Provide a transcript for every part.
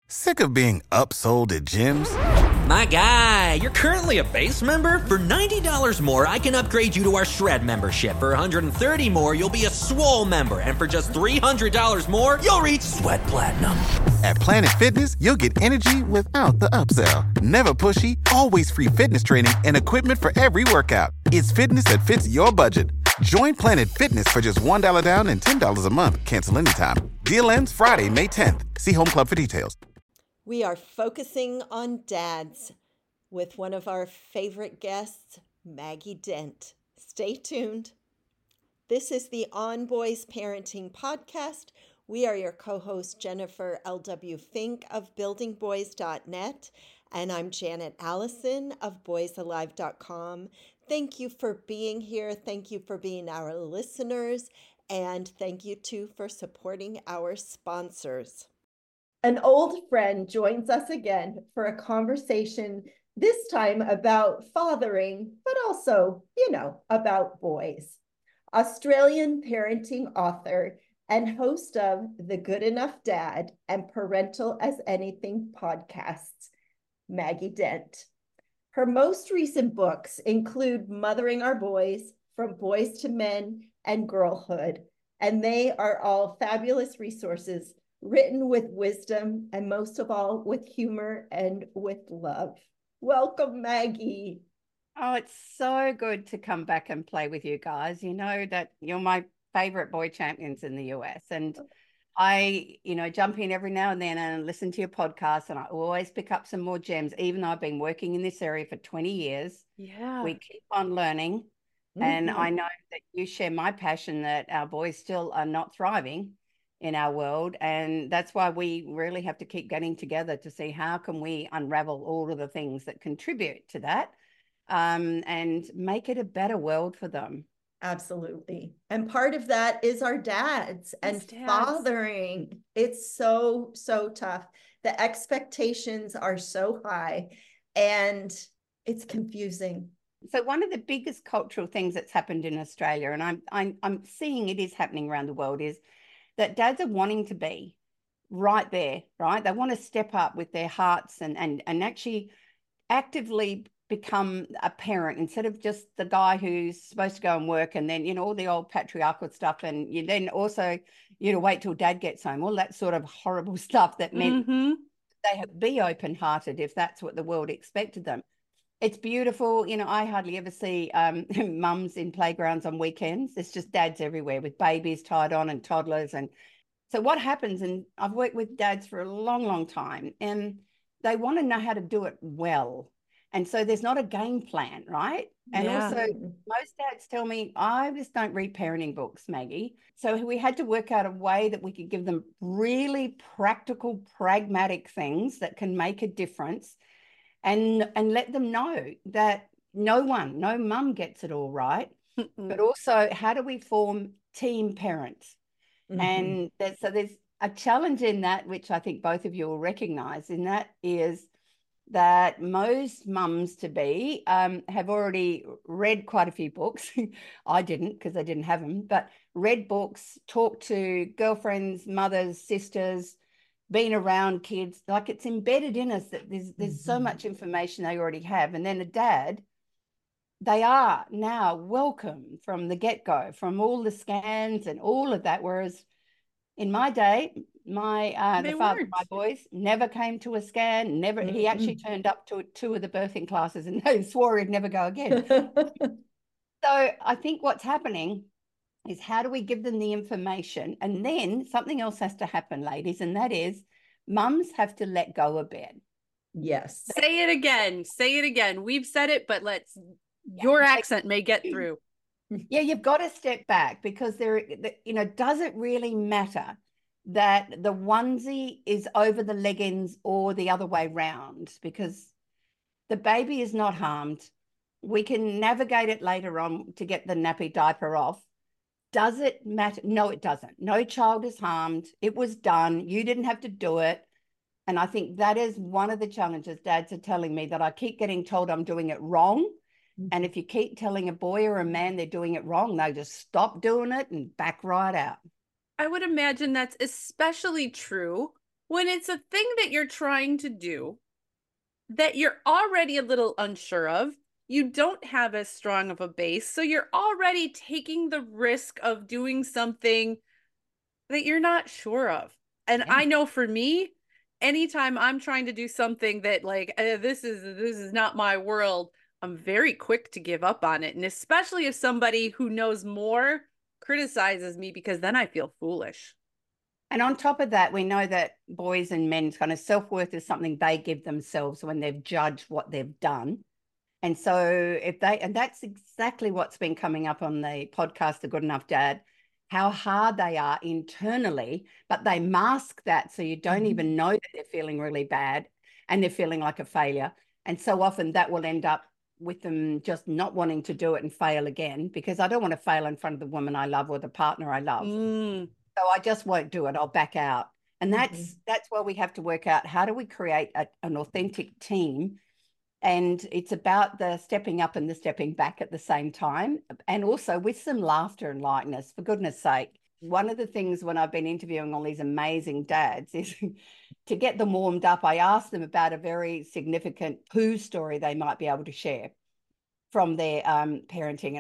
Sick of being upsold at gyms? My guy, you're currently a base member? For $90 more, I can upgrade you to our Shred membership. For $130 more, you'll be a Swole member. And for just $300 more, you'll reach Sweat Platinum. At Planet Fitness, you'll get energy without the upsell. Never pushy, always free fitness training and equipment for every workout. It's fitness that fits your budget. Join Planet Fitness for just $1 down and $10 a month. Cancel anytime. Deal ends Friday, May 10th. See Home Club for details. We are focusing on dads with one of our favorite guests, Maggie Dent. Stay tuned. This is the On Boys Parenting Podcast. We are your co-host, Jennifer L.W. Fink of buildingboys.net, and I'm Janet Allison of boysalive.com. Thank you for being here. Thank you for being our listeners, and thank you too for supporting our sponsors. An old friend joins us again for a conversation, this time about fathering, but also, about boys. Australian parenting author and host of the Good Enough Dad and Parental as Anything podcasts, Maggie Dent. Her most recent books include Mothering Our Boys, From Boys to Men, and Girlhood, and they are all fabulous resources written with wisdom and most of all with humor and with love. Welcome, Maggie. Oh, it's so good to come back and play with you guys. You know that you're my favorite boy champions in the US. And I, jump in every now and then and listen to your podcast, and I always pick up some more gems, even though I've been working in this area for 20 years. Yeah. We keep on learning. Mm-hmm. And I know that you share my passion that our boys still are not thriving in our world, and that's why we really have to keep getting together to see how can we unravel all of the things that contribute to that, and make it a better world for them. Absolutely. And part of that is our dads and fathering. It's so tough. The expectations are so high and it's confusing. So one of the biggest cultural things that's happened in Australia, and I'm seeing it is happening around the world, is that dads are wanting to be right there, right? They want to step up with their hearts and actually actively become a parent instead of just the guy who's supposed to go and work and then, all the old patriarchal stuff. And you then also, wait till dad gets home, all that sort of horrible stuff that meant they be open-hearted if that's what the world expected them. It's beautiful. I hardly ever see mums in playgrounds on weekends. It's just dads everywhere with babies tied on and toddlers. And so what happens, and I've worked with dads for a long, long time, and they want to know how to do it well. And so there's not a game plan, right? And also most dads tell me, I just don't read parenting books, Maggie. So we had to work out a way that we could give them really practical, pragmatic things that can make a difference. And let them know that no mum gets it all right, but also how do we form team parents? And so there's a challenge in that, which I think both of you will recognize, and that is that most mums to be have already read quite a few books. I didn't, because I didn't have them, but read books, talked to girlfriends, mothers, sisters, been around kids. Like, it's embedded in us that there's so much information they already have. And then a dad, they are now welcome from the get-go, from all the scans and all of that. Whereas in my day, the father of my boys never came to a scan, never. He actually turned up to 2 of the birthing classes and swore he'd never go again. So I think what's happening is, how do we give them the information? And then something else has to happen, ladies, and that is mums have to let go a bit. Yes. Say it again. We've said it, but your accent may get through. Yeah, you've got to step back, because does it really matter that the onesie is over the leggings or the other way round? Because the baby is not harmed. We can navigate it later on to get the nappy diaper off. Does it matter? No, it doesn't. No child is harmed. It was done. You didn't have to do it. And I think that is one of the challenges dads are telling me, that I keep getting told I'm doing it wrong. And if you keep telling a boy or a man they're doing it wrong, they just stop doing it and back right out. I would imagine that's especially true when it's a thing that you're trying to do that you're already a little unsure of, you don't have as strong of a base, so you're already taking the risk of doing something that you're not sure of. And I know for me, anytime I'm trying to do something that like this is not my world, I'm very quick to give up on it. And especially if somebody who knows more criticizes me, because then I feel foolish. And on top of that, we know that boys and men's kind of self-worth is something they give themselves when they've judged what they've done. And so and that's exactly what's been coming up on the podcast, The Good Enough Dad, how hard they are internally, but they mask that so you don't even know that they're feeling really bad and they're feeling like a failure. And so often that will end up with them just not wanting to do it and fail again, because I don't want to fail in front of the woman I love or the partner I love. So I just won't do it. I'll back out. And that's where we have to work out, how do we create an authentic team? And it's about the stepping up and the stepping back at the same time, and also with some laughter and lightness, for goodness sake. One of the things when I've been interviewing all these amazing dads is to get them warmed up, I ask them about a very significant poo story they might be able to share from their parenting.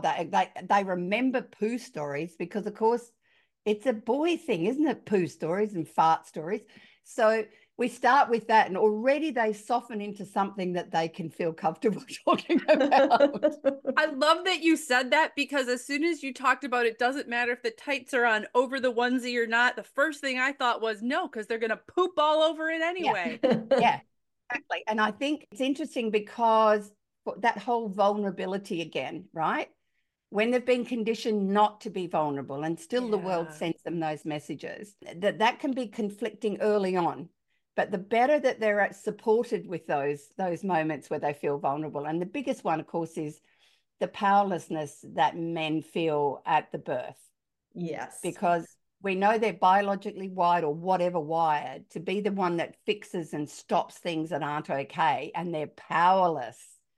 And they remember poo stories because, of course, it's a boy thing, isn't it? Poo stories and fart stories. So we start with that, and already they soften into something that they can feel comfortable talking about. I love that you said that, because as soon as you talked about it doesn't matter if the tights are on over the onesie or not, the first thing I thought was no, because they're going to poop all over it anyway. Yeah, exactly. And I think it's interesting because that whole vulnerability again, right? When they've been conditioned not to be vulnerable, and still the world sends them those messages, that can be conflicting early on. But the better that they're supported with those moments where they feel vulnerable. And the biggest one, of course, is the powerlessness that men feel at the birth. Yes. Because we know they're biologically wired, or whatever wired, to be the one that fixes and stops things that aren't okay. And they're powerless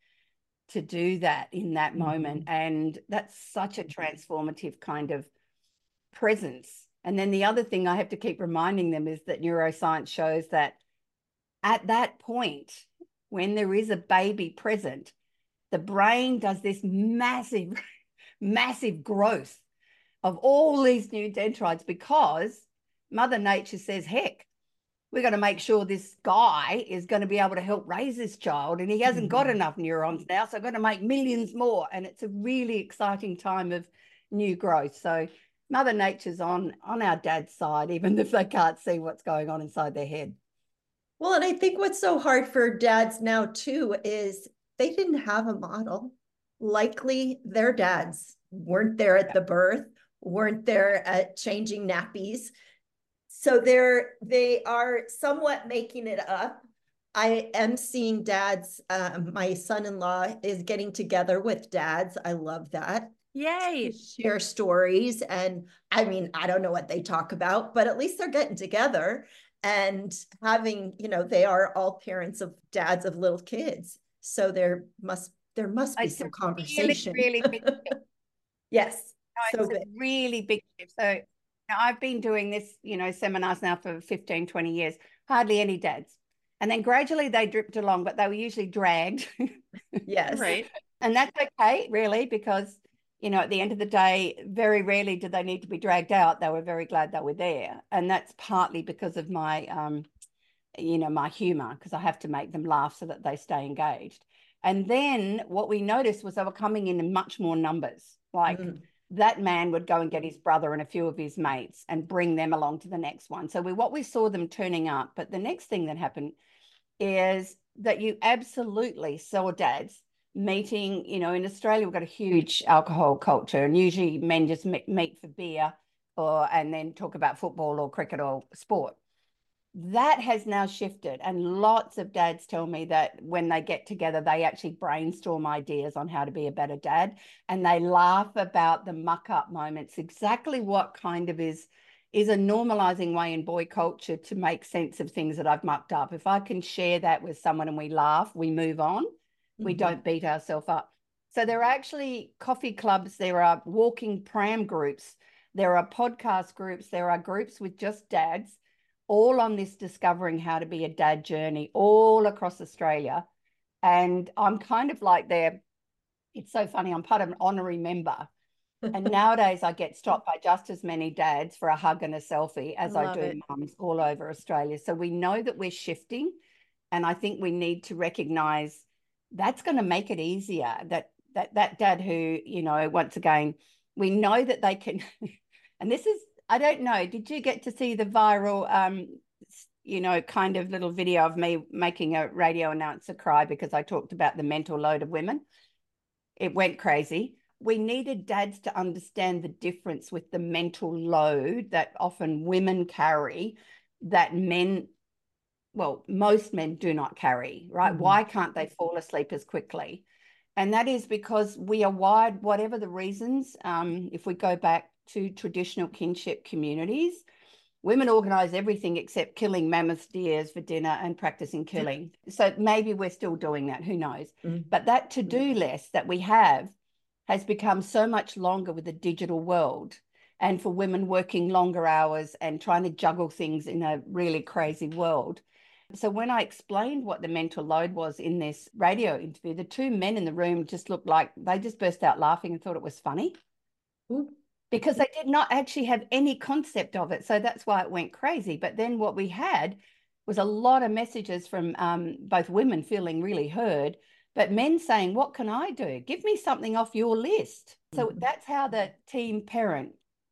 to do that in that moment. And that's such a transformative kind of presence. And then the other thing I have to keep reminding them is that neuroscience shows that at that point, when there is a baby present, the brain does this massive, massive growth of all these new dendrites, because Mother Nature says, heck, we're going to make sure this guy is going to be able to help raise this child, and he hasn't got enough neurons now, so I'm going to make millions more. And it's a really exciting time of new growth. So Mother Nature's on our dad's side, even if they can't see what's going on inside their head. Well, and I think what's so hard for dads now too is they didn't have a model. Likely their dads weren't there at the birth, weren't there at changing nappies. So they are somewhat making it up. I am seeing dads. My son-in-law is getting together with dads. I love that. Yay. Share stories. And I mean, I don't know what they talk about, but at least they're getting together and having, they are all parents of dads of little kids. So there must be some conversation. Really big shift. Yes. No, it's a really big shift. So I've been doing this, seminars now for 15, 20 years, hardly any dads. And then gradually they dripped along, but they were usually dragged. Yes. Right. And that's okay, really, because, at the end of the day, very rarely did they need to be dragged out. They were very glad they were there. And that's partly because of my, my humor, because I have to make them laugh so that they stay engaged. And then what we noticed was they were coming in much more numbers. Like that man would go and get his brother and a few of his mates and bring them along to the next one. So we saw them turning up. But the next thing that happened is that you absolutely saw dads meeting, in Australia, we've got a huge alcohol culture, and usually men just meet for beer and then talk about football or cricket or sport. That has now shifted, and lots of dads tell me that when they get together, they actually brainstorm ideas on how to be a better dad, and they laugh about the muck up moments, exactly what kind of is a normalizing way in boy culture to make sense of things that I've mucked up. If I can share that with someone and we laugh, we move on. We don't beat ourselves up. So there are actually coffee clubs, there are walking pram groups, there are podcast groups, there are groups with just dads, all on this discovering how to be a dad journey all across Australia. And I'm kind of like it's so funny, I'm part of an honorary member. And nowadays I get stopped by just as many dads for a hug and a selfie as I do mums all over Australia. So we know that we're shifting. And I think we need to recognize that's going to make it easier, that dad who, once again, we know that they can, and this is, I don't know, did you get to see the viral, kind of little video of me making a radio announcer cry because I talked about the mental load of women? It went crazy. We needed dads to understand the difference with the mental load that often women carry that most men do not carry, right? Mm-hmm. Why can't they fall asleep as quickly? And that is because we are wired, whatever the reasons, if we go back to traditional kinship communities, women organize everything except killing mammoth deers for dinner and practicing killing. So maybe we're still doing that, who knows? Mm-hmm. But that to-do list that we have has become so much longer with the digital world, and for women working longer hours and trying to juggle things in a really crazy world. So when I explained what the mental load was in this radio interview, the two men in the room just looked like they just burst out laughing and thought it was funny. Ooh. Because they did not actually have any concept of it. So that's why it went crazy. But then what we had was a lot of messages from both women feeling really heard, but men saying, what can I do? Give me something off your list. So that's how the team parent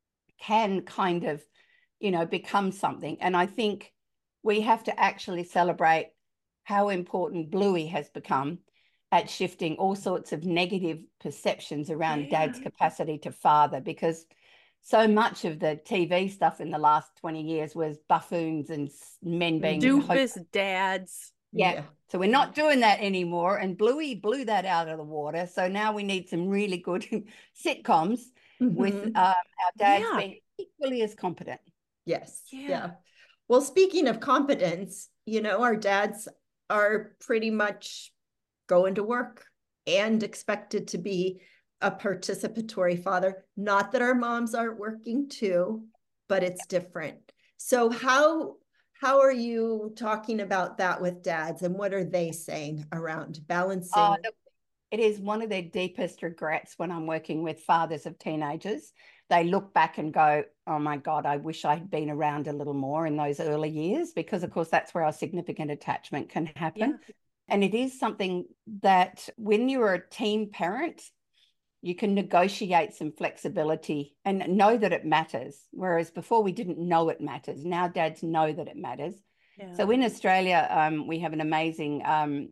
can kind of, become something. And I think we have to actually celebrate how important Bluey has become at shifting all sorts of negative perceptions around dad's capacity to father, because so much of the TV stuff in the last 20 years was buffoons and men being doofus dads. Yeah. So we're not doing that anymore. And Bluey blew that out of the water. So now we need some really good sitcoms with our dads being equally as competent. Yes. Yeah. Well, speaking of competence, our dads are pretty much going to work and expected to be a participatory father. Not that our moms aren't working too, but it's different. So how are you talking about that with dads, and what are they saying around balancing? It is one of their deepest regrets when I'm working with fathers of teenagers. They look back and go, oh my God, I wish I had been around a little more in those early years, because of course that's where our significant attachment can happen. Yeah. And it is something that when you're a teen parent, you can negotiate some flexibility and know that it matters. Whereas before we didn't know it matters. Now dads know that it matters. Yeah. So in Australia, we have an amazing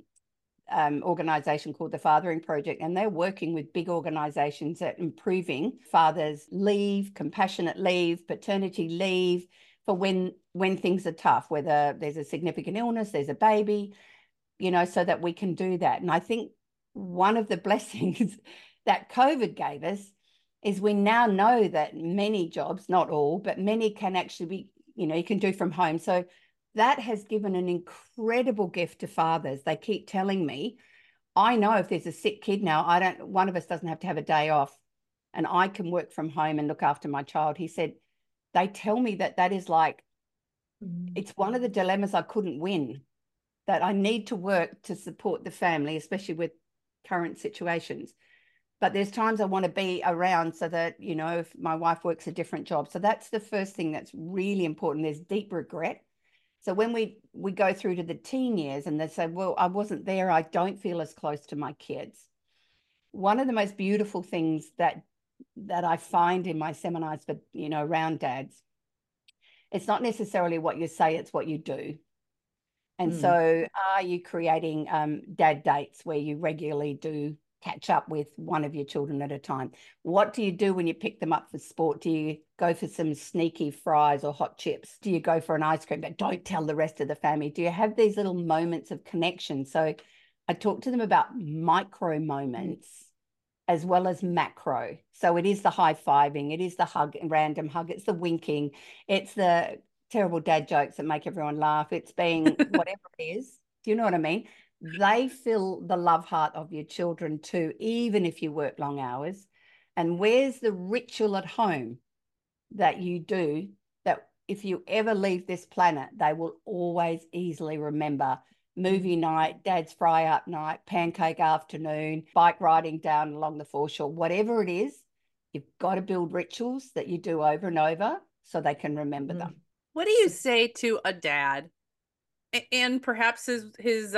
organisation called the Fathering Project, and they're working with big organisations at improving fathers' leave, compassionate leave, paternity leave for when things are tough, whether there's a significant illness, there's a baby, so that we can do that. And I think one of the blessings that COVID gave us is we now know that many jobs, not all, but many can actually be, you can do from home. So that has given an incredible gift to fathers. They keep telling me, I know if there's a sick kid now, one of us doesn't have to have a day off, and I can work from home and look after my child. He said, they tell me that is like, it's one of the dilemmas I couldn't win, that I need to work to support the family, especially with current situations. But there's times I want to be around so that, if my wife works a different job. So that's the first thing that's really important. There's deep regret. So when we go through to the teen years and they say, well, I wasn't there, I don't feel as close to my kids. One of the most beautiful things that I find in my seminars for, around dads, it's not necessarily what you say, it's what you do. And so are you creating dad dates where you regularly do catch up with one of your children at a time? What do you do when you pick them up for sport? Do you go for some sneaky fries or hot chips? Do you go for an ice cream, but don't tell the rest of the family? Do you have these little moments of connection? So I talk to them about micro moments as well as macro. So it is the high-fiving, it is the hug, random hug, it's the winking, it's the terrible dad jokes that make everyone laugh, it's being whatever it is. Do you know what I mean? They fill the love heart of your children too, even if you work long hours. And where's the ritual at home that you do that if you ever leave this planet, they will always easily remember movie night, dad's fry up night, pancake afternoon, bike riding down along the foreshore, whatever it is. You've got to build rituals that you do over and over so they can remember them. What do you say to a dad and perhaps his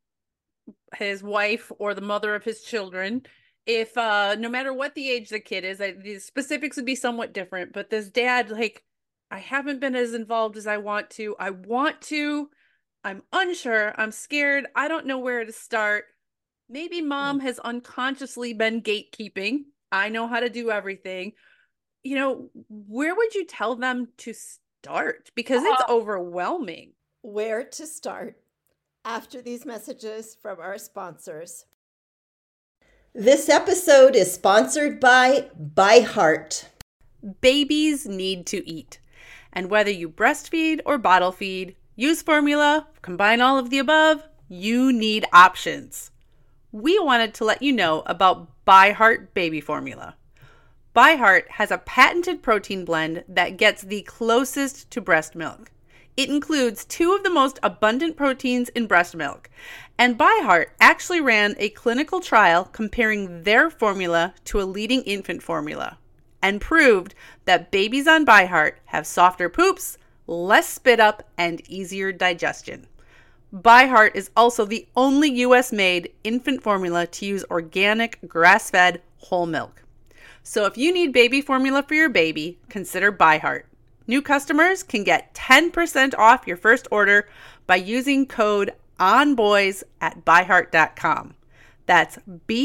wife or the mother of his children, if no matter what the age the kid is, the specifics would be somewhat different, but this dad, like, I haven't been as involved as I want to. I'm unsure. I'm scared. I don't know where to start. Maybe mom has unconsciously been gatekeeping. I know how to do everything. Where would you tell them to start? Because it's overwhelming. Where to start? After these messages from our sponsors. This episode is sponsored by ByHeart. Babies need to eat. And whether you breastfeed or bottle feed, use formula, combine all of the above, you need options. We wanted to let you know about ByHeart baby formula. ByHeart has a patented protein blend that gets the closest to breast milk. It includes 2 of the most abundant proteins in breast milk. And ByHeart actually ran a clinical trial comparing their formula to a leading infant formula and proved that babies on ByHeart have softer poops, less spit up, and easier digestion. ByHeart is also the only US-made infant formula to use organic, grass-fed whole milk. So if you need baby formula for your baby, consider ByHeart. New customers can get 10% off your first order by using code ONBOYS at byheart.com. That's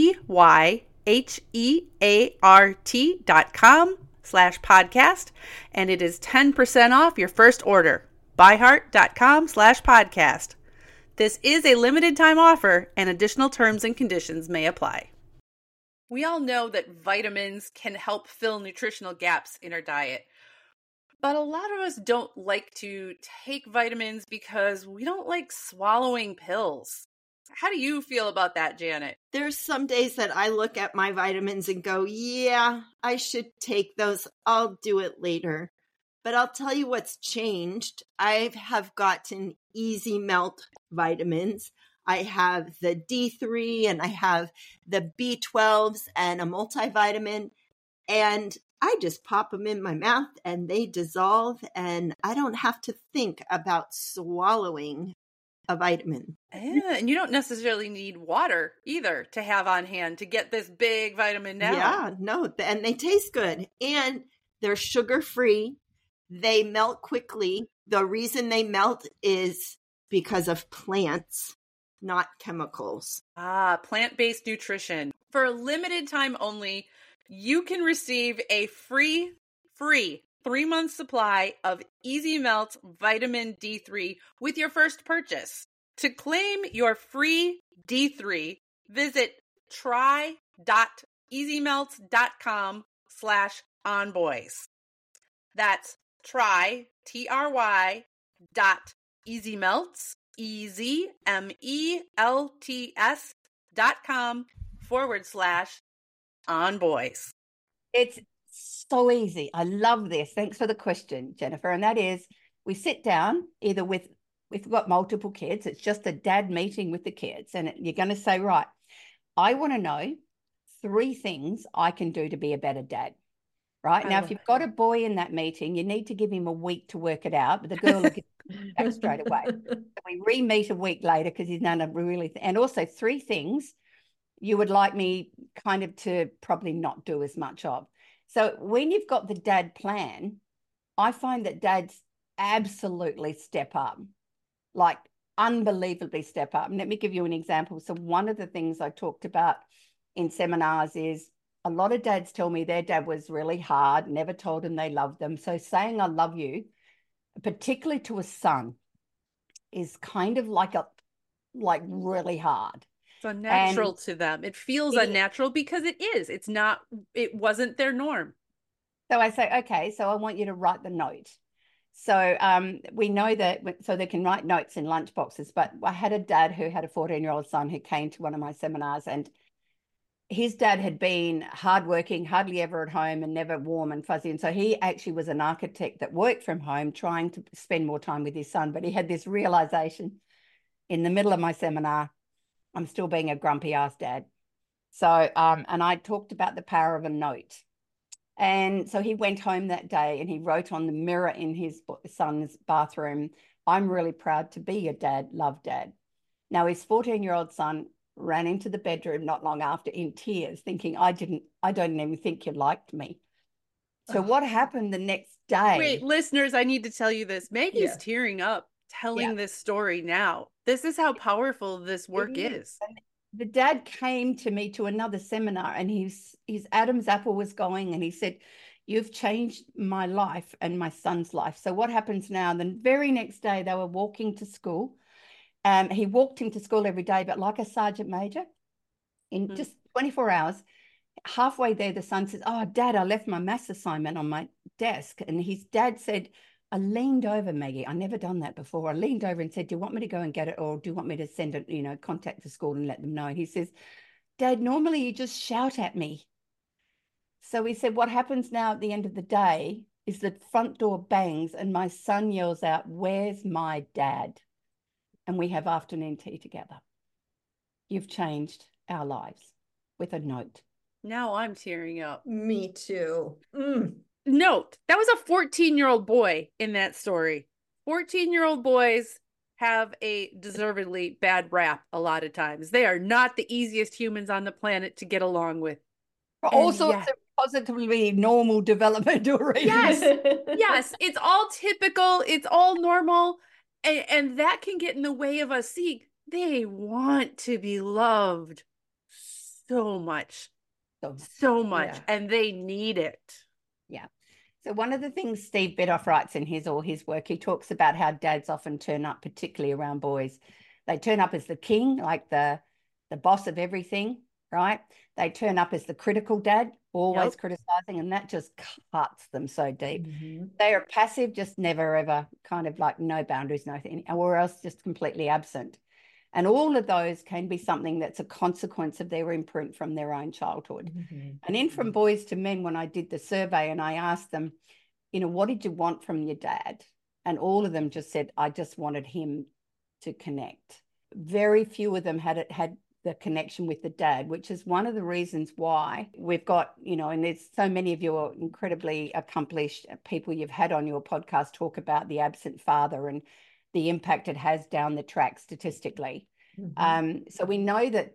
BYHEART.com/podcast, and it is 10% off your first order. byheart.com/podcast. This is a limited time offer, and additional terms and conditions may apply. We all know that vitamins can help fill nutritional gaps in our diet. But a lot of us don't like to take vitamins because we don't like swallowing pills. How do you feel about that, Janet? There's some days that I look at my vitamins and go, yeah, I should take those. I'll do it later. But I'll tell you what's changed. I have gotten Easy Melt vitamins. I have the D3 and I have the B12s and a multivitamin. And I just pop them in my mouth and they dissolve, and I don't have to think about swallowing a vitamin. Yeah, and you don't necessarily need water either to have on hand to get this big vitamin down. Yeah, no, and they taste good. And they're sugar-free. They melt quickly. The reason they melt is because of plants, not chemicals. Plant-based nutrition. For a limited time only, you can receive a free 3-month supply of Easy Melt Vitamin D3 with your first purchase. To claim your free D3, visit try.easymelt.com/onboys. That's try.easymelts, EZMELTS.com/onboys. It's so easy. I love this. Thanks for the question, Jennifer. And that is, we sit down either with, we've got multiple kids. It's just a dad meeting with the kids. And you're going to say, right, I want to know 3 things I can do to be a better dad. Right? Now, if you've got a boy in that meeting, you need to give him a week to work it out. But the girl will get back straight away. So we re-meet a week later because he's done a really... And also 3 things you would like me kind of to probably not do as much of. So when you've got the dad plan, I find that dads absolutely step up, like unbelievably step up. And let me give you an example. So one of the things I talked about in seminars is a lot of dads tell me their dad was really hard, never told them they loved them. So saying I love you, particularly to a son, is kind of like really hard. It's unnatural to them. It feels unnatural because it is. It wasn't their norm. So I say, okay, so I want you to write the note. So we know that, so they can write notes in lunch boxes, but I had a dad who had a 14-year-old son who came to one of my seminars, and his dad had been hardworking, hardly ever at home, and never warm and fuzzy. And so he actually was an architect that worked from home, trying to spend more time with his son. But he had this realization in the middle of my seminar, I'm still being a grumpy ass dad. So, and I talked about the power of a note. And so he went home that day and he wrote on the mirror in his son's bathroom, I'm really proud to be your dad, love dad. Now his 14-year-old son ran into the bedroom not long after in tears, thinking, I don't even think you liked me. So what happened the next day? Wait, listeners, I need to tell you this. Maggie's tearing up telling this story now. This is how powerful this work is. The dad came to me to another seminar, and his Adam's apple was going, and he said, you've changed my life and my son's life. So what happens now? The very next day they were walking to school. He walked him to school every day, but like a sergeant major, in just 24 hours, halfway there, the son says, oh, Dad, I left my maths assignment on my desk. And his dad said, I leaned over, Maggie. I never done that before. I leaned over and said, do you want me to go and get it? Or do you want me to send it, contact the school and let them know? And he says, Dad, normally you just shout at me. So he said, what happens now at the end of the day is the front door bangs and my son yells out, where's my dad? And we have afternoon tea together. You've changed our lives with a note. Now I'm tearing up. Me too. Note, that was a 14-year-old boy in that story. 14-year-old boys have a deservedly bad rap a lot of times. They are not the easiest humans on the planet to get along with. All sorts of positively normal developmental reasons. Yes, it's all typical. It's all normal. And that can get in the way of us seeing they want to be loved so much. So much. Yeah. And they need it. Yeah. So one of the things Steve Biddulph writes in his work, he talks about how dads often turn up, particularly around boys. They turn up as the king, like the boss of everything, right? They turn up as the critical dad, always criticizing, and that just cuts them so deep. They are passive, just never ever, kind of like no boundaries, nothing, or else just completely absent. And all of those can be something that's a consequence of their imprint from their own childhood. And in From Boys to Men, when I did the survey and I asked them, what did you want from your dad? And all of them just said, I just wanted him to connect. Very few of them had the connection with the dad, which is one of the reasons why we've got, and there's so many of your incredibly accomplished people you've had on your podcast talk about the absent father and the impact it has down the track statistically. So we know that,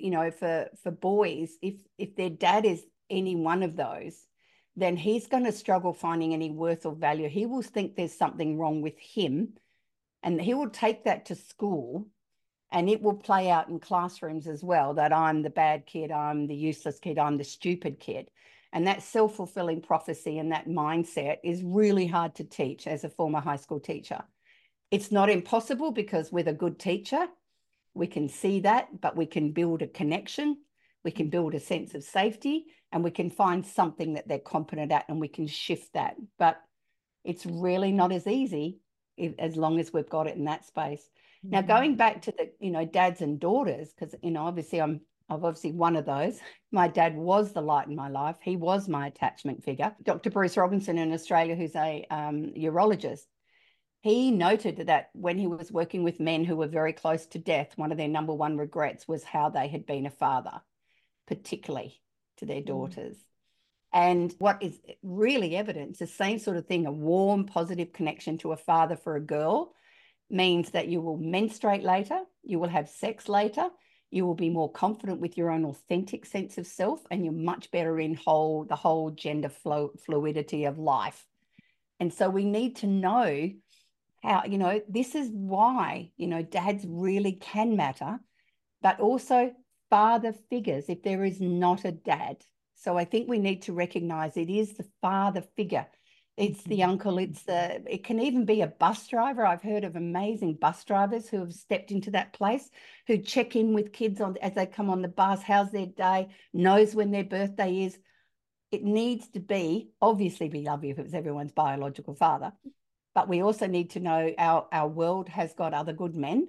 for boys, if their dad is any one of those, then he's going to struggle finding any worth or value. He will think there's something wrong with him, and he will take that to school, and it will play out in classrooms as well, that I'm the bad kid, I'm the useless kid, I'm the stupid kid. And that self-fulfilling prophecy and that mindset is really hard to teach as a former high school teacher. It's not impossible, because with a good teacher, we can see that, but we can build a connection, we can build a sense of safety, and we can find something that they're competent at, and we can shift that. But it's really not as easy as long as we've got it in that space. Now, going back to the, dads and daughters, because, obviously I'm obviously one of those. My dad was the light in my life. He was my attachment figure. Dr. Bruce Robinson in Australia, who's a urologist, he noted that when he was working with men who were very close to death, one of their number one regrets was how they had been a father, particularly to their daughters. And what is really evident, it's the same sort of thing, a warm, positive connection to a father for a girl means that you will menstruate later, you will have sex later, you will be more confident with your own authentic sense of self, and you're much better in the whole gender fluidity of life. And so we need to know how, this is why, dads really can matter, but also father figures if there is not a dad. So I think we need to recognize it is the father figure. It's the uncle, it can even be a bus driver. I've heard of amazing bus drivers who have stepped into that place, who check in with kids as they come on the bus, how's their day, knows when their birthday is. It needs to be, obviously be lovely if it was everyone's biological father, but we also need to know our world has got other good men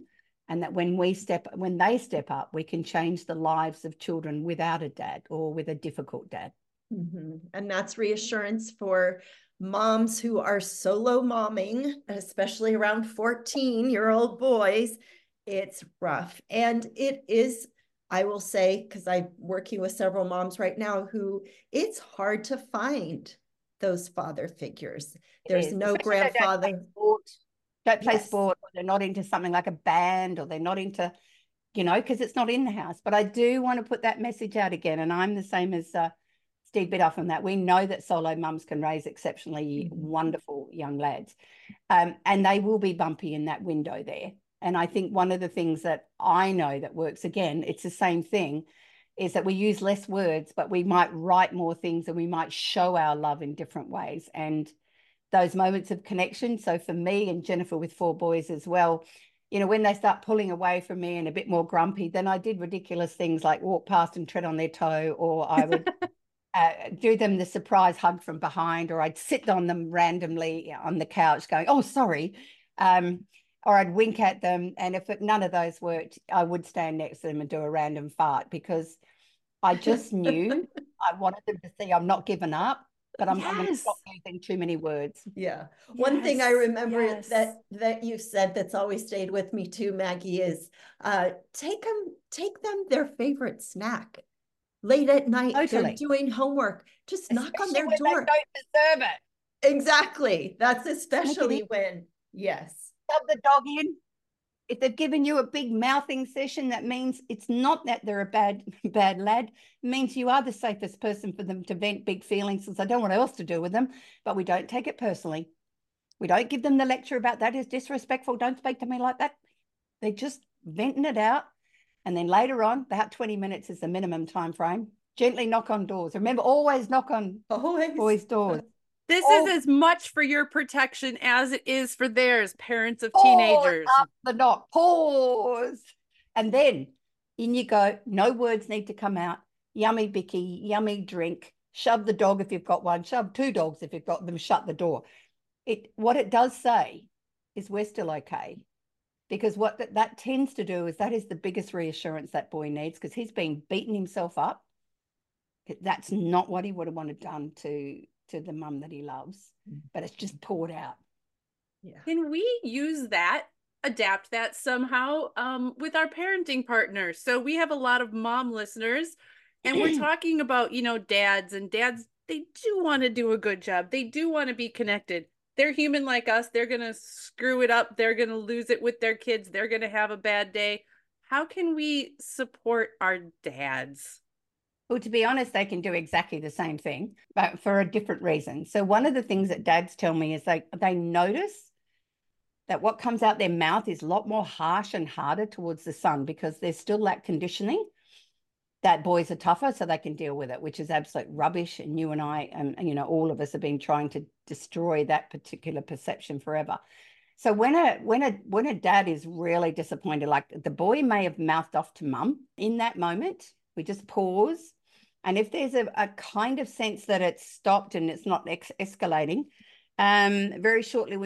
and that when they step up, we can change the lives of children without a dad or with a difficult dad. Mm-hmm. And that's reassurance for moms who are solo momming, especially around 14-year-old boys. It's rough. And it is, I will say, because I'm working with several moms right now who it's hard to find those father figures. There's no grandfather. Don't play sport, or they're not into something like a band, or they're not into, because it's not in the house. But I do want to put that message out again. And I'm the same as Steve Biddulph on that. We know that solo mums can raise exceptionally wonderful young lads. And they will be bumpy in that window there. And I think one of the things that I know that works, again, it's the same thing, is that we use less words, but we might write more things, and we might show our love in different ways. And those moments of connection. So for me and Jennifer with 4 boys as well, when they start pulling away from me and a bit more grumpy, then I did ridiculous things like walk past and tread on their toe, or I would do them the surprise hug from behind, or I'd sit on them randomly on the couch going, oh, sorry. Or I'd wink at them. And if none of those worked, I would stand next to them and do a random fart, because I just knew I wanted them to see I'm not giving up. But I'm going to stop using too many words. Yeah. One thing I remember that you said that's always stayed with me too, Maggie, is take them their favorite snack. Late at night, they're doing homework. Just knock on their door. They don't deserve it. Exactly. That's especially when, Shove the dog in. If they've given you a big mouthing session, that means it's not that they're a bad lad. It means you are the safest person for them to vent big feelings, since I don't know what else to do with them. But we don't take it personally. We don't give them the lecture about that is disrespectful. Don't speak to me like that. They're just venting it out. And then later on, about 20 minutes is the minimum time frame. Gently knock on doors. Remember, always knock on boys' doors. This is as much for your protection as it is for theirs, parents of teenagers. Up the knock, pause. And then in you go. No words need to come out. Yummy bicky, yummy drink. Shove the dog if you've got one. Shove 2 dogs if you've got them. Shut the door. What it does say is we're still okay. Because what that tends to do is that is the biggest reassurance that boy needs, because he's been beating himself up. That's not what he would have wanted done to the mum that he loves, but it's just poured out. Yeah. Can we use that, adapt that somehow with our parenting partners? So we have a lot of mom listeners, and we're talking about, dads, and dads, they do want to do a good job. They do want to be connected. They're human like us. They're going to screw it up. They're going to lose it with their kids. They're going to have a bad day. How can we support our dads? Well, to be honest, they can do exactly the same thing, but for a different reason. So one of the things that dads tell me is they notice that what comes out their mouth is a lot more harsh and harder towards the son, because there's still that conditioning that boys are tougher, so they can deal with it, which is absolute rubbish. And you and I, and all of us have been trying to destroy that particular perception forever. So when a dad is really disappointed, like the boy may have mouthed off to mum in that moment, we just pause. And if there's a kind of sense that it's stopped and it's not escalating, very shortly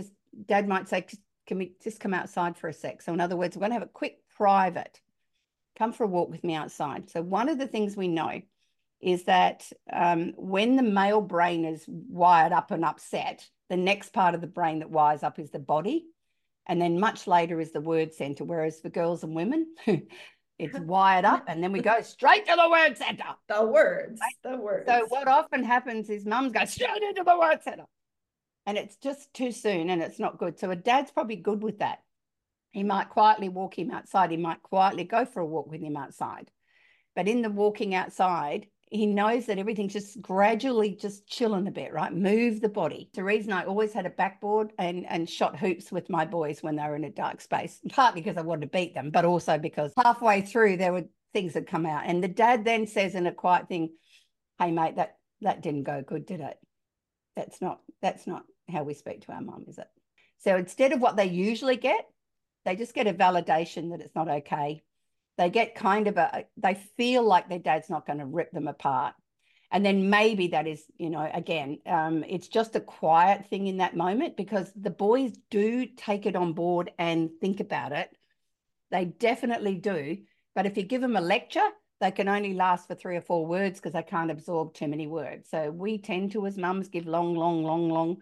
dad might say, can we just come outside for a sec? So in other words, we're going to have a quick private, come for a walk with me outside. So one of the things we know is that when the male brain is wired up and upset, the next part of the brain that wires up is the body. And then much later is the word center, whereas for girls and women, it's wired up, and then we go straight to the word center. The words. So what often happens is mums go straight into the word center, and it's just too soon, and it's not good. So a dad's probably good with that. He might quietly walk him outside. He might quietly go for a walk with him outside. But in the walking outside, he knows that everything's just gradually just chilling a bit, right? Move the body. The reason I always had a backboard and shot hoops with my boys when they were in a dark space, partly because I wanted to beat them, but also because halfway through there were things that come out. And the dad then says in a quiet thing, hey, mate, that didn't go good, did it? That's not how we speak to our mum, is it? So instead of what they usually get, they just get a validation that it's not okay. They get they feel like their dad's not going to rip them apart. And then maybe that is, again, it's just a quiet thing in that moment, because the boys do take it on board and think about it. They definitely do. But if you give them a lecture, they can only last for 3 or 4 words because they can't absorb too many words. So we tend to, as mums, give long.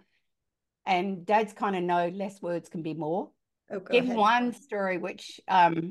And dads kind of know less words can be more. Oh, go Give ahead. one story which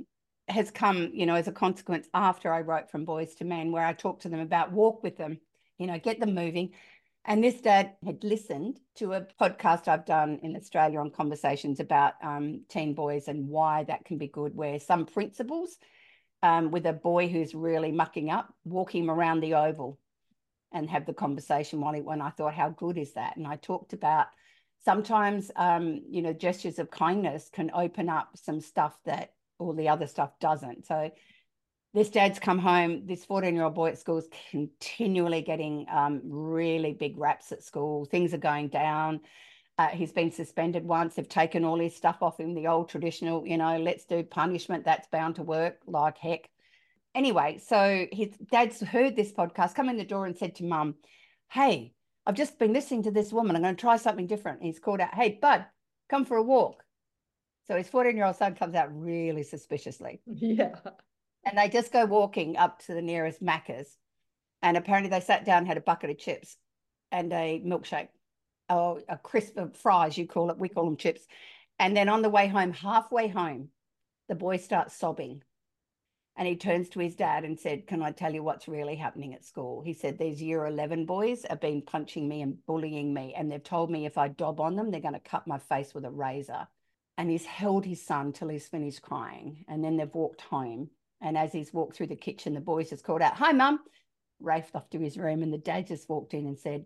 has come, as a consequence after I wrote From Boys to Men, where I talked to them about walk with them, get them moving. And this dad had listened to a podcast I've done in Australia on conversations about teen boys and why that can be good, where some principals with a boy who's really mucking up, walk him around the oval and have the conversation when I thought, how good is that? And I talked about sometimes, gestures of kindness can open up some stuff that all the other stuff doesn't. So this dad's come home, this 14-year-old boy at school is continually getting really big raps at school. Things are going down. He's been suspended once. They've taken all his stuff off him, the old traditional, let's do punishment. That's bound to work like heck. Anyway, so his dad's heard this podcast, come in the door and said to Mum, hey, I've just been listening to this woman. I'm going to try something different. And he's called out, hey, bud, come for a walk. So his 14-year-old son comes out really suspiciously. Yeah. And they just go walking up to the nearest Macca's. And apparently they sat down, had a bucket of chips and a milkshake. Oh, a crisp of fries, you call it. We call them chips. And then on the way home, halfway home, the boy starts sobbing. And he turns to his dad and said, can I tell you what's really happening at school? He said, these year 11 boys have been punching me and bullying me. And they've told me if I dob on them, they're going to cut my face with a razor. And he's held his son till he's finished crying. And then they've walked home. And as he's walked through the kitchen, the boys just called out, hi, Mum. Rafed off to his room. And the dad just walked in and said,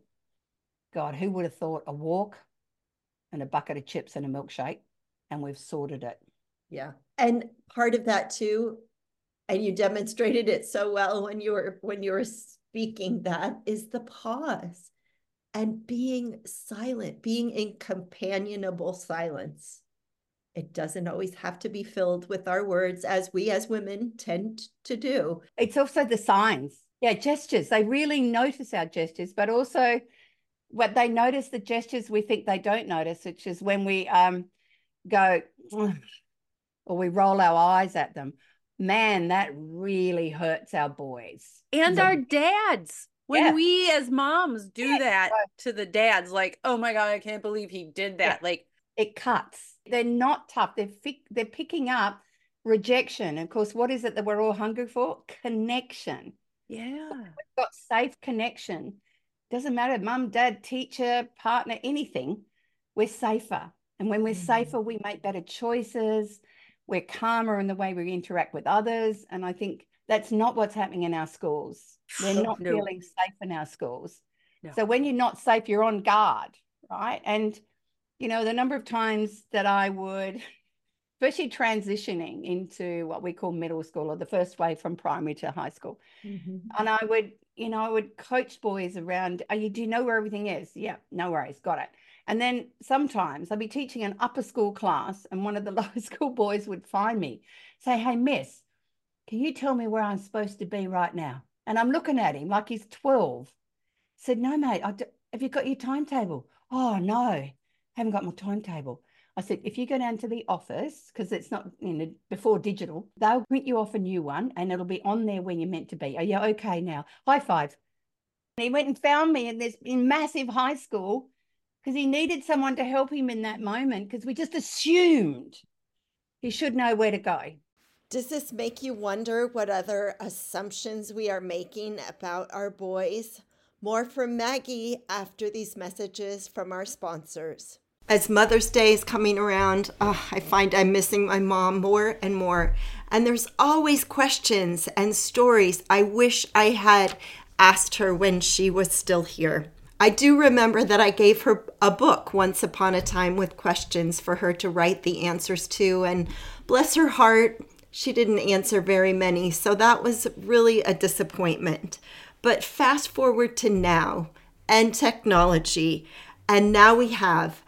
God, who would have thought a walk and a bucket of chips and a milkshake? And we've sorted it. Yeah. And part of that too, and you demonstrated it so well when you were speaking, that is the pause and being silent, being in companionable silence. It doesn't always have to be filled with our words, as we as women tend to do. It's also the signs. Yeah, gestures. They really notice our gestures, but also what they notice the gestures we think they don't notice, which is when we go or we roll our eyes at them. Man, that really hurts our boys. And our dads. When we as moms do that right. to the dads, like, oh my God, I can't believe he did that. Yeah. Like, it cuts. They're not tough. They're picking up rejection. And of course, what is it that we're all hungry for? Connection. yeah. We've got safe connection. Doesn't matter, mum, dad, teacher, partner, anything. We're safer. And when we're safer, we make better choices. We're calmer in the way we interact with others. And I think that's not what's happening in our schools. We're not feeling safe in our schools. No. So when you're not safe, you're on guard, right? And, the number of times that I would, especially transitioning into what we call middle school, or the first way from primary to high school. Mm-hmm. And I would coach boys around, do you know where everything is? Yeah, no worries, got it. And then sometimes I'd be teaching an upper school class and one of the lower school boys would find me, say, hey, miss, can you tell me where I'm supposed to be right now? And I'm looking at him like he's 12. I said, no, mate, have you got your timetable? Oh, no, haven't got my timetable. I said, if you go down to the office, because it's not before digital, they'll print you off a new one and it'll be on there where you're meant to be. Are you okay now? High five. And he went and found me in massive high school because he needed someone to help him in that moment, because we just assumed he should know where to go. Does this make you wonder what other assumptions we are making about our boys? More from Maggie after these messages from our sponsors. As Mother's Day is coming around, I find I'm missing my mom more and more. And there's always questions and stories I wish I had asked her when she was still here. I do remember that I gave her a book once upon a time with questions for her to write the answers to. And bless her heart, she didn't answer very many. So that was really a disappointment. But fast forward to now and technology. And now we have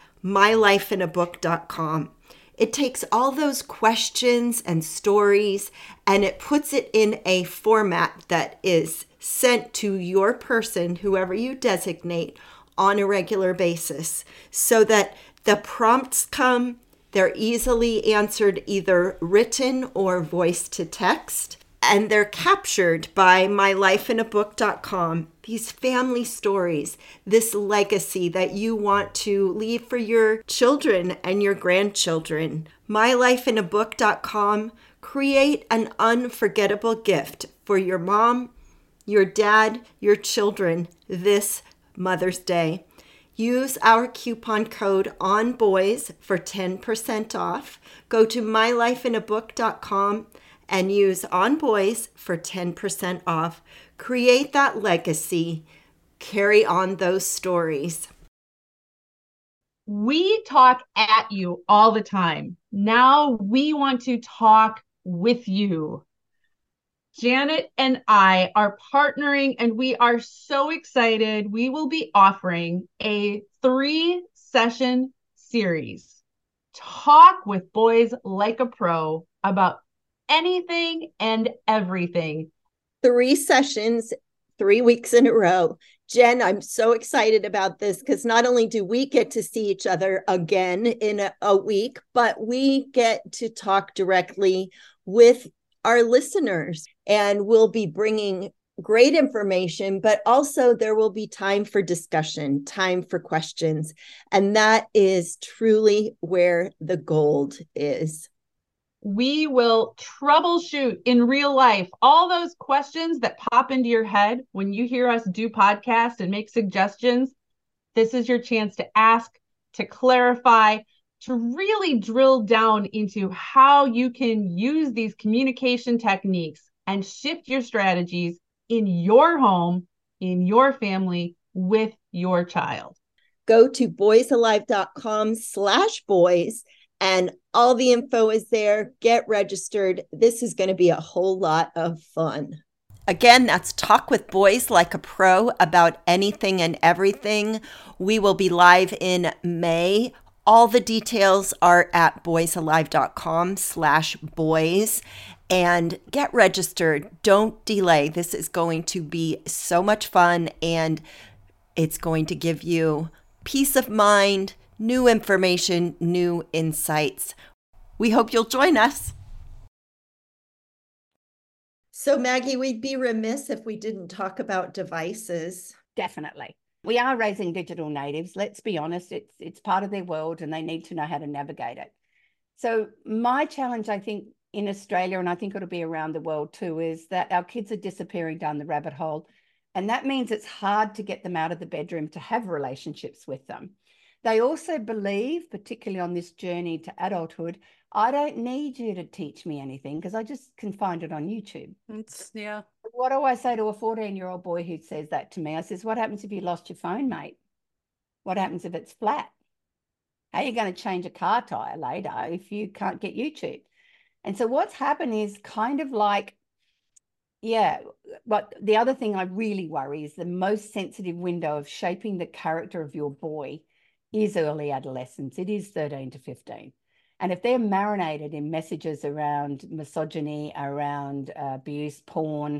mylifeinabook.com. It takes all those questions and stories and it puts it in a format that is sent to your person, whoever you designate, on a regular basis, so that the prompts come, They're easily answered either written or voice to text. And they're captured by mylifeinabook.com. These family stories, this legacy that you want to leave for your children and your grandchildren. mylifeinabook.com. Create an unforgettable gift for your mom, your dad, your children this Mother's Day. Use our coupon code ONBOYS for 10% off. Go to mylifeinabook.com and use ONBOYS for 10% off. Create that legacy. Carry on those stories. We talk at you all the time. Now we want to talk with you. Janet and I are partnering, and we are so excited. We will be offering a 3-session series. Talk with Boys Like a Pro about anything and everything. 3 sessions, 3 weeks in a row. Jen, I'm so excited about this because not only do we get to see each other again in a week, but we get to talk directly with our listeners, and we'll be bringing great information, but also there will be time for discussion, time for questions. And that is truly where the gold is. We will troubleshoot in real life all those questions that pop into your head when you hear us do podcasts and make suggestions. This is your chance to ask, to clarify, to really drill down into how you can use these communication techniques and shift your strategies in your home, in your family, with your child. Go to boysalive.com/boys and all the info is there. Get registered. This is going to be a whole lot of fun. Again, that's Talk with Boys Like a Pro about anything and everything. We will be live in May. All the details are at boysalive.com/boys. And get registered. Don't delay. This is going to be so much fun, and it's going to give you peace of mind, new information, new insights. We hope you'll join us. So, Maggie, we'd be remiss if we didn't talk about devices. Definitely. We are raising digital natives. Let's be honest, it's part of their world and they need to know how to navigate it. So my challenge, I think, in Australia, and I think it'll be around the world too, is that our kids are disappearing down the rabbit hole. And that means it's hard to get them out of the bedroom to have relationships with them. They also believe, particularly on this journey to adulthood, I don't need you to teach me anything because I just can find it on YouTube. Yeah. What do I say to a 14-year-old boy who says that to me? I says, what happens if you lost your phone, mate? What happens if it's flat? How are you going to change a car tire later if you can't get YouTube? And so what's happened is kind of like, yeah, but the other thing I really worry is the most sensitive window of shaping the character of your boy is early adolescence. It is 13 to 15. And if they're marinated in messages around misogyny, around abuse, porn,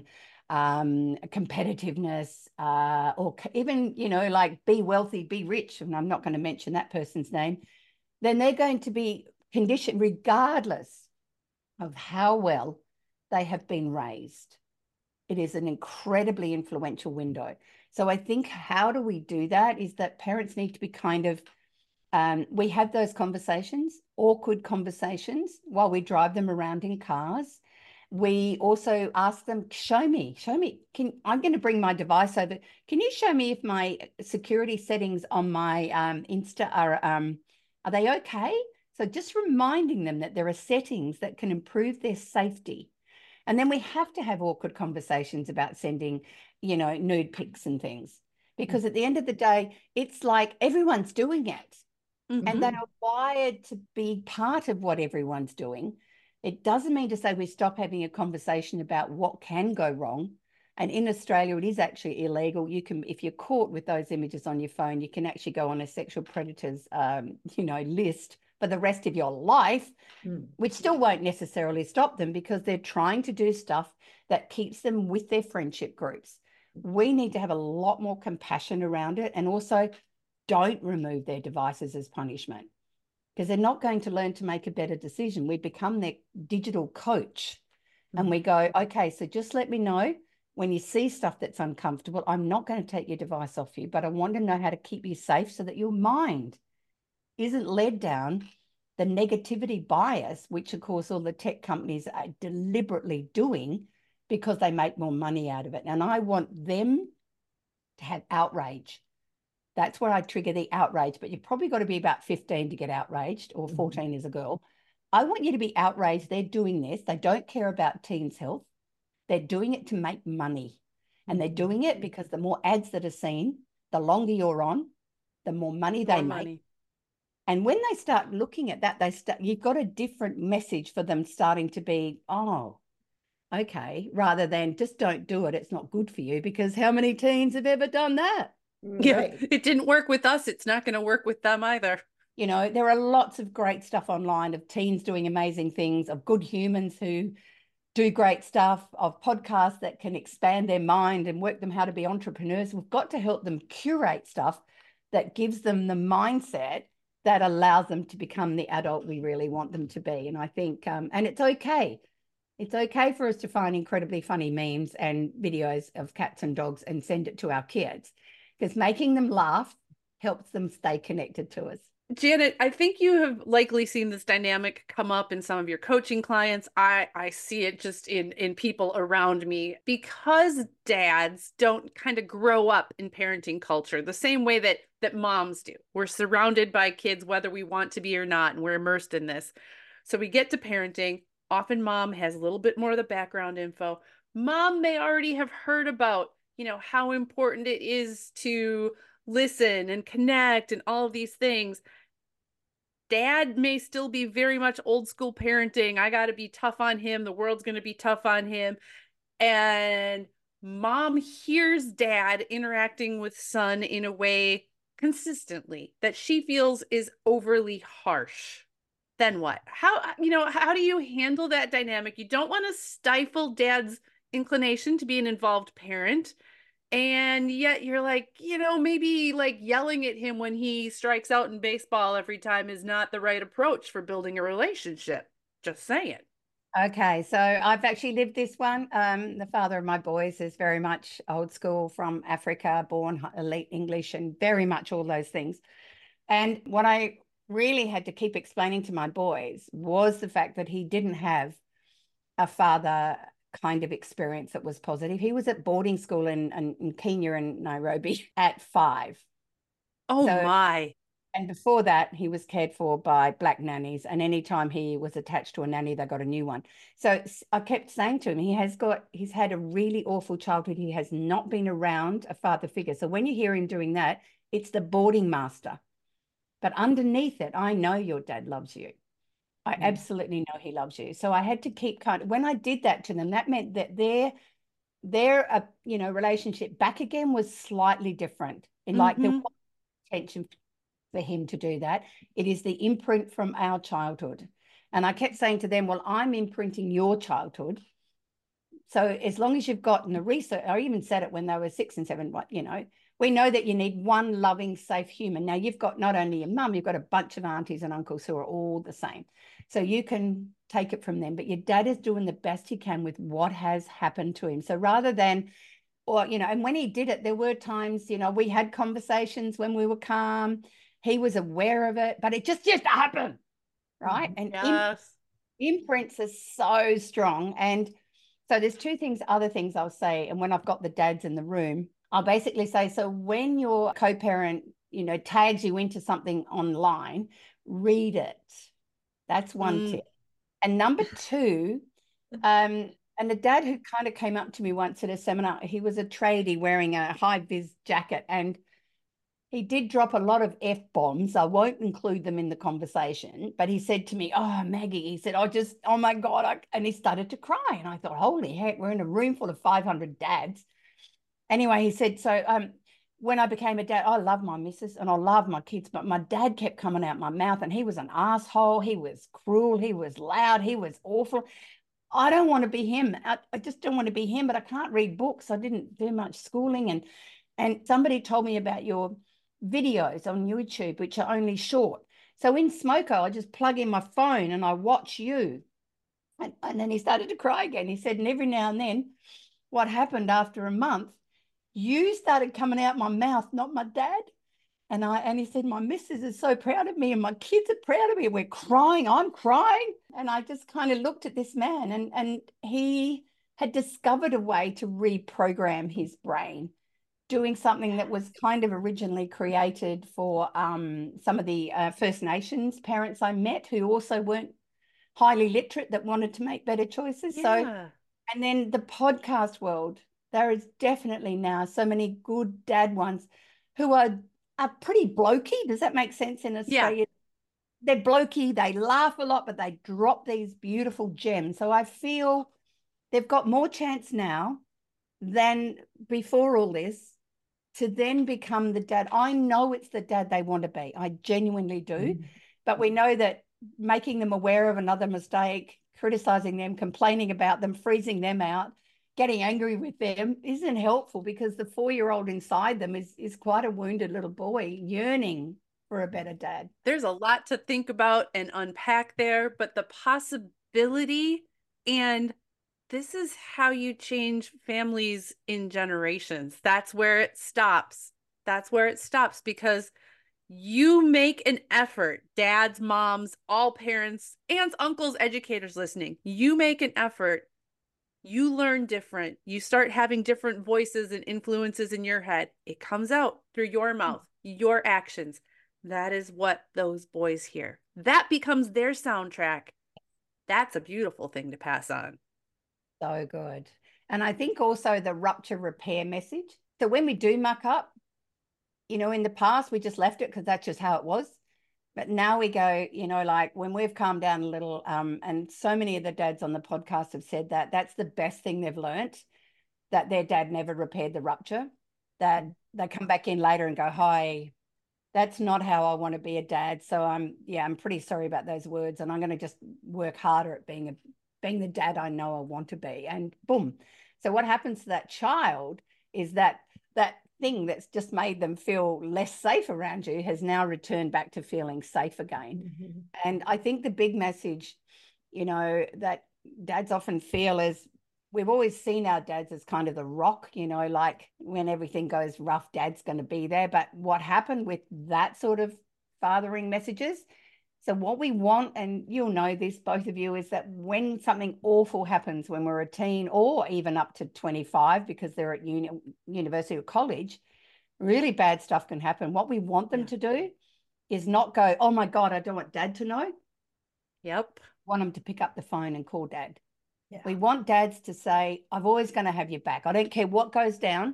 competitiveness, or even, like be wealthy, be rich, and I'm not going to mention that person's name, then they're going to be conditioned regardless of how well they have been raised. It is an incredibly influential window. So I think how do we do that is that parents need to be kind of, we have those conversations, awkward conversations while we drive them around in cars. We also ask them, show me, I'm going to bring my device over. Can you show me if my security settings on my Insta are they okay? So just reminding them that there are settings that can improve their safety. And then we have to have awkward conversations about sending, nude pics and things. Because at the end of the day, it's like everyone's doing it. Mm-hmm. And they are wired to be part of what everyone's doing. It doesn't mean to say we stop having a conversation about what can go wrong. And in Australia, it is actually illegal. You can, if you're caught with those images on your phone, you can actually go on a sexual predators, list for the rest of your life, which still won't necessarily stop them because they're trying to do stuff that keeps them with their friendship groups. We need to have a lot more compassion around it, and also don't remove their devices as punishment. because they're not going to learn to make a better decision. We become their digital coach. And we go, okay, so just let me know when you see stuff that's uncomfortable. I'm not going to take your device off you, but I want to know how to keep you safe so that your mind isn't led down the negativity bias, which of course all the tech companies are deliberately doing because they make more money out of it. And I want them to have outrage. That's where I trigger the outrage, but you've probably got to be about 15 to get outraged, or 14 as a girl. I want you to be outraged. They're doing this. They don't care about teens' health. They're doing it to make money. And they're doing it because the more ads that are seen, the longer you're on, the more money they make. And when they start looking at that, you've got a different message for them starting to be, oh, okay, rather than just don't do it. It's not good for you, because how many teens have ever done that? Yeah, it didn't work with us. It's not going to work with them either. You know, there are lots of great stuff online of teens doing amazing things, of good humans who do great stuff, of podcasts that can expand their mind and work them how to be entrepreneurs. We've got to help them curate stuff that gives them the mindset that allows them to become the adult we really want them to be. And I think, and it's okay. It's okay for us to find incredibly funny memes and videos of cats and dogs and send it to our kids, because making them laugh helps them stay connected to us. Janet, I think you have likely seen this dynamic come up in some of your coaching clients. I see it just in people around me, because dads don't kind of grow up in parenting culture the same way that moms do. We're surrounded by kids, whether we want to be or not, and we're immersed in this. So we get to parenting. Often mom has a little bit more of the background info. Mom may already have heard about, how important it is to listen and connect and all of these things. Dad may still be very much old school parenting. I got to be tough on him. The world's going to be tough on him. And mom hears dad interacting with son in a way consistently that she feels is overly harsh. Then what? How do you handle that dynamic? You don't want to stifle dad's inclination to be an involved parent. And yet you're like, maybe like yelling at him when he strikes out in baseball every time is not the right approach for building a relationship. Just saying. Okay, so I've actually lived this one. The father of my boys is very much old school, from Africa, born elite English, and very much all those things. And what I really had to keep explaining to my boys was the fact that he didn't have a father kind of experience that was positive. He was at boarding school in Kenya and Nairobi at 5. Oh, my. And before that, he was cared for by black nannies. And anytime he was attached to a nanny, they got a new one. So I kept saying to him, he's had a really awful childhood. He has not been around a father figure. So when you hear him doing that, it's the boarding master. But underneath it, I know your dad loves you. I absolutely know he loves you. So I had to keep when I did that to them, that meant that their relationship back again was slightly different. And like there was intention for him to do that. It is the imprint from our childhood. And I kept saying to them, well, I'm imprinting your childhood. So as long as you've gotten the research, I even said it when they were 6 and 7, we know that you need one loving, safe human. Now you've got not only your mum, you've got a bunch of aunties and uncles who are all the same. So you can take it from them, but your dad is doing the best he can with what has happened to him. So rather than, and when he did it, there were times, we had conversations when we were calm. He was aware of it, but it just used to happen, right? And yes. Imprints are so strong. And so there's other things I'll say. And when I've got the dads in the room, I'll basically say, so when your co-parent, tags you into something online, read it. That's one tip. And number 2, and a dad who kind of came up to me once at a seminar, he was a tradie wearing a high-vis jacket, and he did drop a lot of F-bombs. I won't include them in the conversation, but he said to me, oh, Maggie, he said, oh my God. And he started to cry. And I thought, holy heck, we're in a room full of 500 dads. Anyway, he said, so when I became a dad, I love my missus and I love my kids, but my dad kept coming out my mouth, and he was an asshole. He was cruel. He was loud. He was awful. I don't want to be him. I just don't want to be him, but I can't read books. I didn't do much schooling. And somebody told me about your videos on YouTube, which are only short. So in Smoker, I just plug in my phone and I watch you. And then he started to cry again. He said, and every now and then, what happened after a month, you started coming out my mouth, not my dad. And he said, my missus is so proud of me and my kids are proud of me. We're crying. I'm crying. And I just kind of looked at this man and he had discovered a way to reprogram his brain, doing something that was kind of originally created for some of the First Nations parents I met who also weren't highly literate, that wanted to make better choices. Yeah. So, and then the podcast world, there is definitely now so many good dad ones who are pretty blokey. Does that make sense in Australia? Yeah. They're blokey, they laugh a lot, but they drop these beautiful gems. So I feel they've got more chance now than before all this to then become the dad. I know it's the dad they want to be. I genuinely do. But we know that making them aware of another mistake, criticizing them, complaining about them, freezing them out, getting angry with them isn't helpful, because the 4-year-old inside them is quite a wounded little boy yearning for a better dad. There's a lot to think about and unpack there, but the possibility, and this is how you change families in generations. That's where it stops. That's where it stops, because you make an effort, dads, moms, all parents, aunts, uncles, educators listening. You make an effort. You learn different. You start having different voices and influences in your head. It comes out through your mouth, your actions. That is what those boys hear. That becomes their soundtrack. That's a beautiful thing to pass on. So good. And I think also the rupture repair message. So when we do muck up, you know, in the past, we just left it because that's just how it was. But now we go, you know, like when we've calmed down a little, and so many of the dads on the podcast have said that that's the best thing they've learnt, that their dad never repaired the rupture, that they come back in later and go, hi, that's not how I want to be a dad. So I'm pretty sorry about those words. And I'm going to just work harder at being the dad I know I want to be. And boom. So what happens to that child is that thing that's just made them feel less safe around you has now returned back to feeling safe again. Mm-hmm. And I think the big message, you know, that dads often feel is, we've always seen our dads as kind of the rock, you know, like when everything goes rough, dad's going to be there. But what happened with that sort of fathering messages? So what we want, and you'll know this, both of you, is that when something awful happens when we're a teen, or even up to 25 because they're at university or college, really bad stuff can happen. What we want them to do is not go, oh my God, I don't want dad to know. Yep. We want them to pick up the phone and call dad. Yeah. We want dads to say, I'm always going to have your back. I don't care what goes down.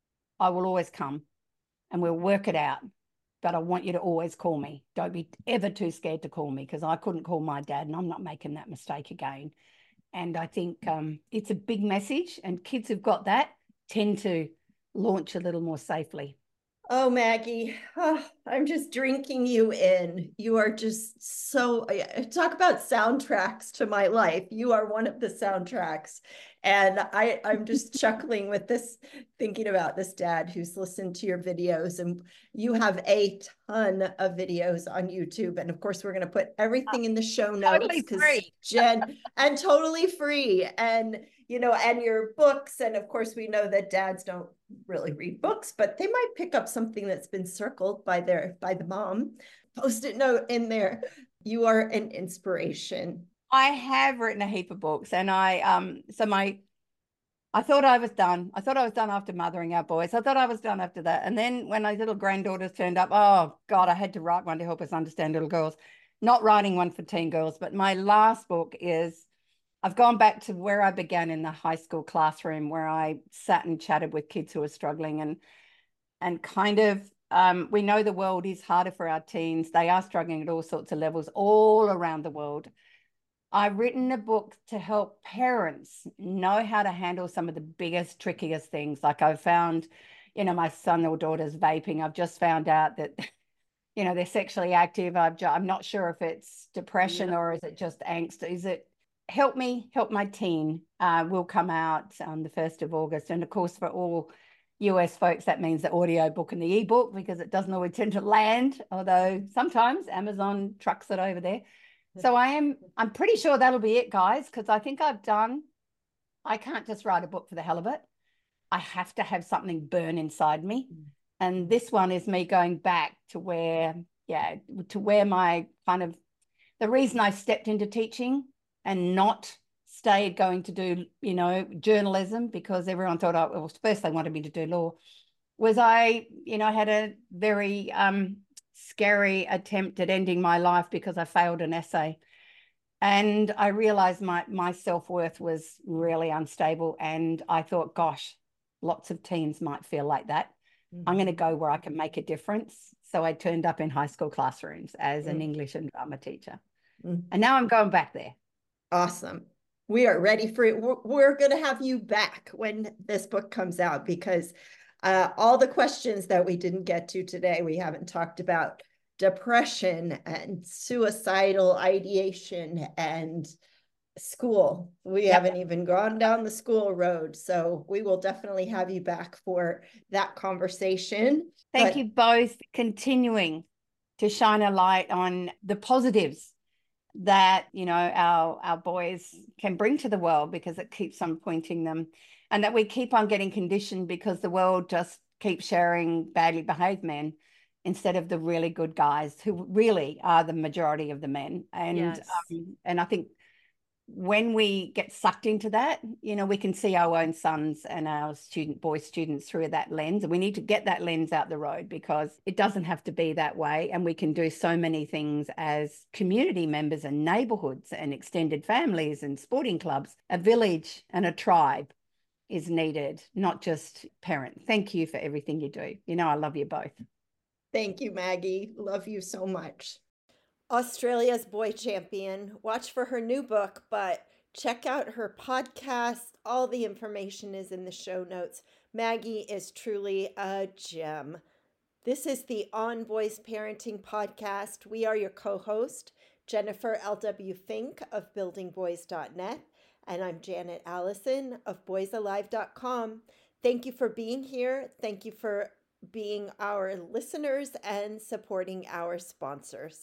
I will always come and we'll work it out. But I want you to always call me. Don't be ever too scared to call me, because I couldn't call my dad and I'm not making that mistake again. And I think it's a big message, and kids who've got that tend to launch a little more safely. Oh, Maggie, I'm just drinking you in. You are just so, talk about soundtracks to my life. You are one of the soundtracks. And I'm just chuckling with this, thinking about this dad who's listened to your videos, and you have a ton of videos on YouTube. And of course, we're going to put everything in the show notes. Totally free. Jen, and totally free. And, you know, and your books. And of course, we know that dads don't really read books, but they might pick up something that's been circled by the mom. Post-it note in there. You are an inspiration. I have written a heap of books, and I thought I was done. I thought I was done after mothering our boys. I thought I was done after that. And then when my little granddaughters turned up, oh God, I had to write one to help us understand little girls. Not writing one for teen girls, but my last book is, I've gone back to where I began in the high school classroom, where I sat and chatted with kids who are struggling, and kind of, we know the world is harder for our teens. They are struggling at all sorts of levels all around the world. I've written a book to help parents know how to handle some of the biggest, trickiest things. Like I've found, you know, my son or daughter's vaping. I've just found out that, you know, they're sexually active. I'm not sure if it's depression or is it just angst. Is it Help Me, Help My Teen will come out on the 1st of August. And of course, for all US folks, that means the audio book and the ebook, because it doesn't always tend to land, although sometimes Amazon trucks it over there. So I'm pretty sure that'll be it, guys, because I think I can't just write a book for the hell of it. I have to have something burn inside me. And this one is me going back to where my kind of, the reason I stepped into teaching and not stayed going to do, journalism, because everyone thought, first they wanted me to do law, was I had a very scary attempt at ending my life because I failed an essay. And I realized my self-worth was really unstable. And I thought, gosh, lots of teens might feel like that. I'm going to go where I can make a difference. So I turned up in high school classrooms as an English and drama teacher. And now I'm going back there. Awesome. We are ready for it. We're going to have you back when this book comes out, because all the questions that we didn't get to today, we haven't talked about depression and suicidal ideation and school. We haven't even gone down the school road. So we will definitely have you back for that conversation. Thank you both for continuing to shine a light on the positives that, our boys can bring to the world, because it keeps on pointing them, and that we keep on getting conditioned because the world just keeps sharing badly behaved men instead of the really good guys who really are the majority of the men. And Yes. And I think when we get sucked into that, we can see our own sons and our boy students through that lens. And we need to get that lens out the road, because it doesn't have to be that way. And we can do so many things as community members and neighborhoods and extended families and sporting clubs. A village and a tribe is needed, not just parent. Thank you for everything you do. I love you both. Thank you, Maggie. Love you so much. Australia's boy champion. Watch for her new book, but check out her podcast. All the information is in the show notes. Maggie is truly a gem. This is the On Boys Parenting Podcast. We are your co-host, Jennifer L.W. Fink of buildingboys.net, and I'm Janet Allison of boysalive.com. Thank you for being here. Thank you for being our listeners and supporting our sponsors.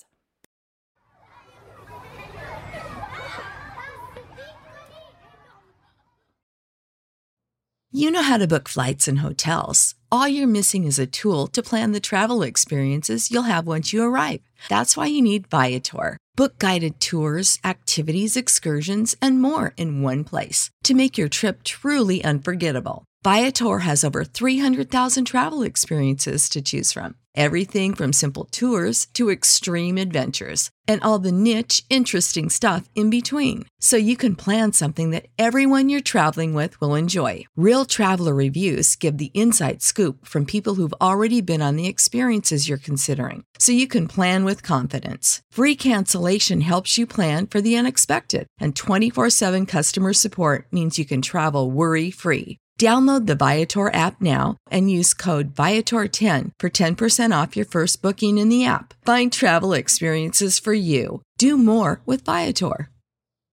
You know how to book flights and hotels. All you're missing is a tool to plan the travel experiences you'll have once you arrive. That's why you need Viator. Book guided tours, activities, excursions, and more in one place to make your trip truly unforgettable. Viator has over 300,000 travel experiences to choose from. Everything from simple tours to extreme adventures, and all the niche, interesting stuff in between. So you can plan something that everyone you're traveling with will enjoy. Real traveler reviews give the inside scoop from people who've already been on the experiences you're considering, so you can plan with confidence. Free cancellation helps you plan for the unexpected, and 24/7 customer support means you can travel worry-free. Download the Viator app now and use code Viator10 for 10% off your first booking in the app. Find travel experiences for you. Do more with Viator.